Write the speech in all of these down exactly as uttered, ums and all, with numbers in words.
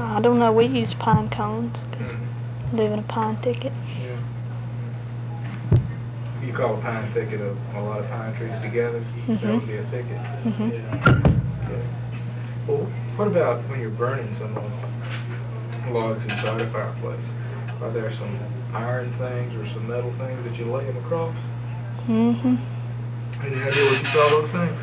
I don't know. We use pine cones because Mm-hmm. we live in a pine thicket. Yeah. You call a pine thicket a, a lot of pine trees together? Mm-hmm. That would be a thicket. Mm-hmm. Yeah. Okay. Well, what about when you're burning some uh, logs inside a fireplace? Are there some iron things or some metal things that you lay them across? Mm-hmm. Any idea what you call those things?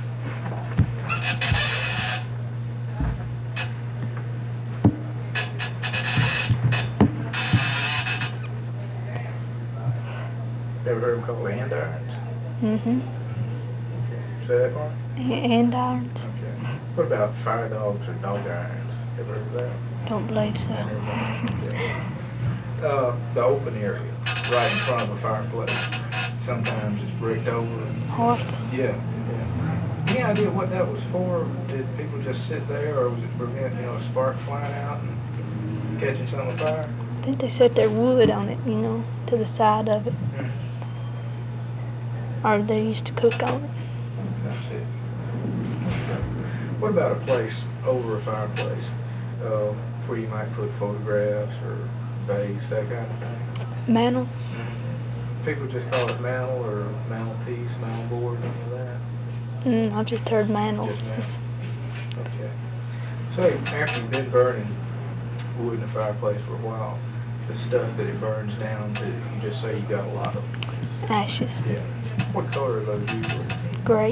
Ever heard them called andirons? Mm-hmm. Okay. Say that for me? Andirons. Okay. What about fire dogs or dog irons? Ever heard of that? Don't believe so. Never heard of that? Okay. Uh, the open area, right in front of a fireplace. Sometimes it's bricked over. Hearth. Yeah, yeah. Any idea what that was for? Did people just sit there, or was it to prevent, you know, a spark flying out and catching something on fire? I think they set their wood on it, you know, to the side of it. Mm. Or they used to cook on it. That's it. Okay. What about a place over a fireplace uh, where you might put photographs or vase, that kind of thing? Mantle. Mm-hmm. People just call it mantle or mantelpiece, mantle board, any of that? Mm, I've just heard mantle. Just mantle. since- Okay. So after you've been burning wood in a fireplace for a while, the stuff that it burns down to, you just say you got a lot of Ashes. Yeah. What color are those usually? Gray.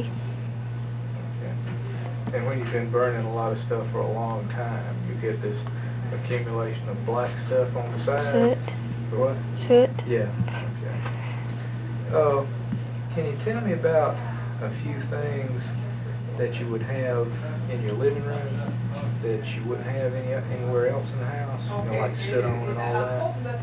Okay. And when you've been burning a lot of stuff for a long time, you get this accumulation of black stuff on the side. Soot. What? Soot. Yeah. Okay. Uh, can you tell me about a few things that you would have in your living room that you wouldn't have any anywhere else in the house? You know, like sit on and all that.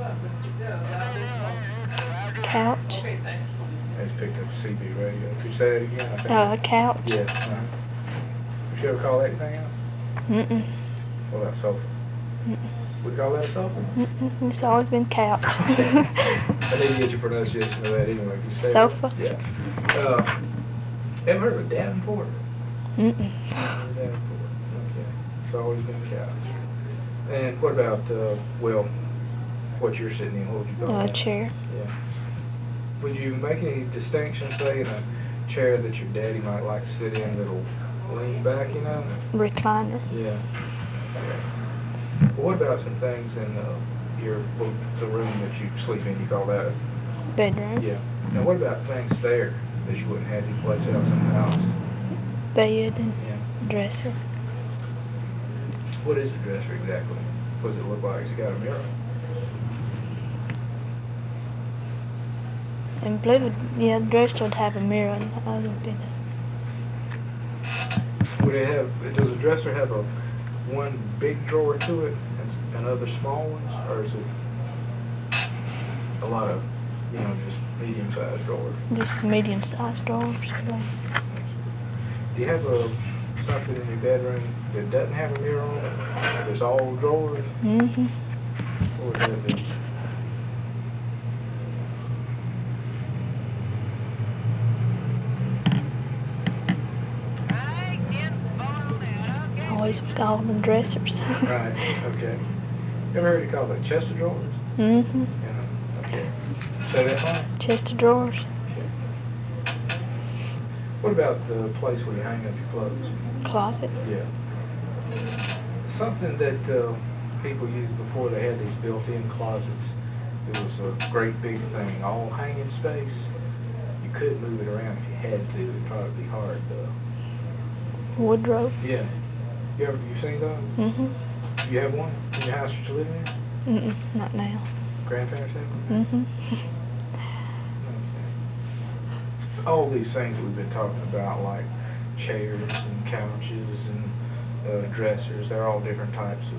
Couch. I just picked up a C B radio. Could you say that again? I think. Uh, a couch. Yeah. Uh-huh. Would you ever call that anything else? Mm-mm. What about sofa? Mm-mm. Would you call that a sofa? Mm-mm. It's always been couch. I need to get your pronunciation of that anyway. Could you say Sofa. That? Yeah. Uh, ever heard of a Davenport? Mm-mm. Davenport. Okay. It's always been couch. And what about, uh, well, what you're sitting in? What would you call Uh, a that? chair. Yeah. Would you make any distinction, say, in a chair that your daddy might like to sit in that'll lean back, you know? Recliner. Yeah. Well, what about some things in uh, your well, the room that you sleep in? You call that a Bedroom. yeah. Now, what about things there that you wouldn't have any place else in the house? Bed and Yeah. dresser. What is a dresser exactly? What does it look like? It's got a mirror. And believe it, yeah, the dresser would have a mirror and the other would be the Would it have? Does a dresser have a one big drawer to it and, and other small ones, or is it a lot of, you know, just medium-sized drawers? just medium-sized drawers. Like. Do you have a something in your bedroom that doesn't have a mirror on it? There's all drawers. Mm-hmm. What would that be? Always call them dressers. Right. Okay. Ever heard it called a chest of drawers? Mm-hmm. Yeah. Okay. Say that fine. Chest of drawers. Okay. What about the place where you hang up your clothes? Closet. Yeah. Something that uh, people used before they had these built-in closets. It was a great big thing, all hanging space. You could move it around if you had to. It'd probably be hard though. Wardrobe. Yeah. You ever you seen those? Mm-hmm. You have one in your house that you live in? Mm-mm. Not now. Grandparents have one? Mm-hmm. Okay. All these things that we've been talking about, like chairs and couches and uh, dressers, they're all different types of